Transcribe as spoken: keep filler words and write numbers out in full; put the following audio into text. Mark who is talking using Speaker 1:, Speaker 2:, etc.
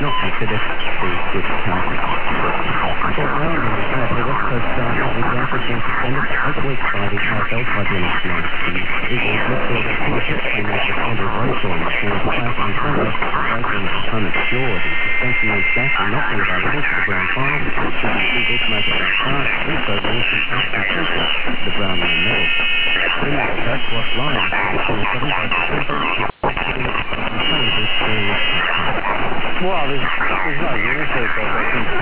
Speaker 1: not considered the good county. Sport rounding is bad for West Coast starters with Rafford being suspended for eight weeks by the R F L tribunal tonight. The Eagles midfielder Peter Shipman made the Andrew Roythorne scored a pass on Sunday, breaking his opponent's jaws. The suspension means Jack will not be available for the grand final, should the Eagles make it that far. Also, there is some absent tension for the Brownlow medal. In that coach, Ross Lyons was twenty-seven by suspension.
Speaker 2: Well, there's, there's no unity, so I think